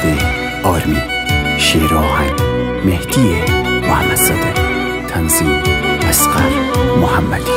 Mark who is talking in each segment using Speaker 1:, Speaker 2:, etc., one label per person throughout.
Speaker 1: فرهاد آرمی، شعر و آهنگ مهدی محمدزاده، تنظیم اصغر محمدی.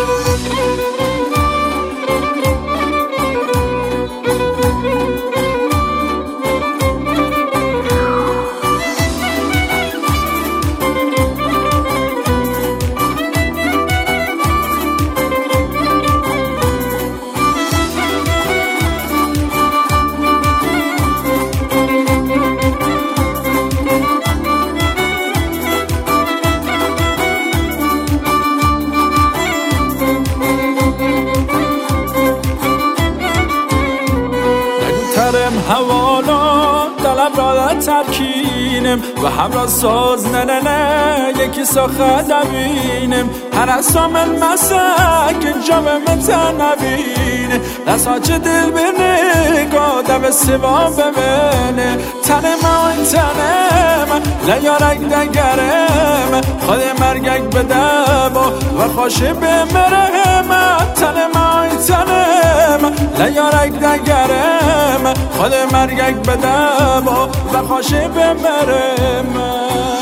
Speaker 2: حوالا دلم را ترکینم و همراه ساز نه یکی ساخت دوینم هر اسام المسک جامع متنوینه دستاچ دل بینه گادم سوا ببینه تنم این تنم لیارک دگرم خود مرگک بدم و خوشه بمرم تنم این تنم لیارک دگرم خود مرگک بدم و خوشه بمرم.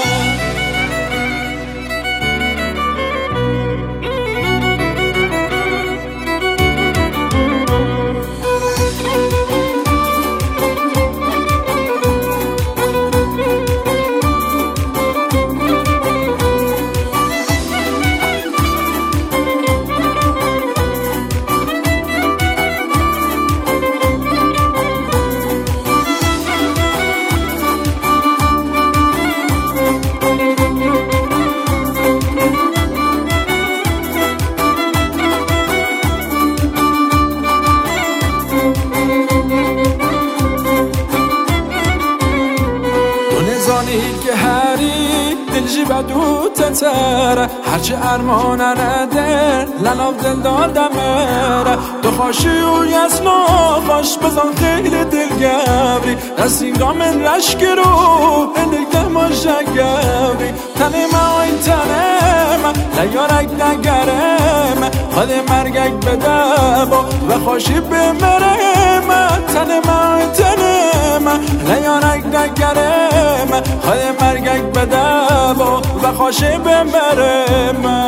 Speaker 2: که هری دلجی بدو تتره هرچه ارمانه نده لناف دل دادمه دو خوشی و یسنا خوش بزن خیلی دلگوری دستینگاه من رشک رو هنگه ماشه گوری تنم این تنم لیارک نگرم خود مرگک بدم و خوشی بمرم تنم این تنم لیارک نگرم خود مرگک بدم و خوشه بمرم.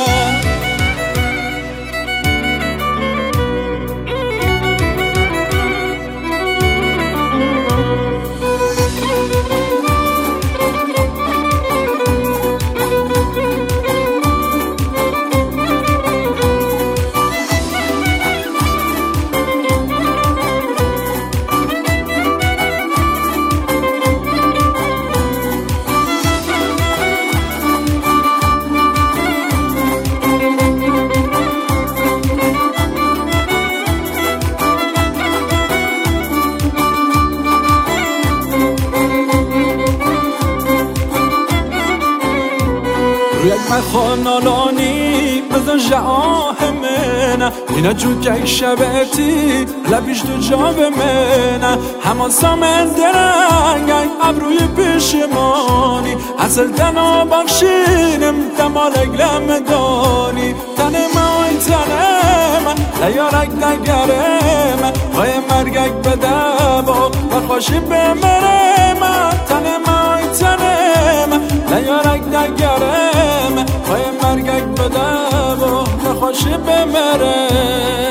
Speaker 2: یک مخانالانی بزن جاه منه اینا جو که شبتی لبیش تو جا به منه همان سامن درنگه ابروی پیشمانی اصل تنها بخشینم دمال اگلم دانی تنم این تنم لیارک نگرم خواهی مرگک بدم و خوشی بمرم تنم این تنم لیارک نگرم خواهی مرگک بدم و خوشی بمرم.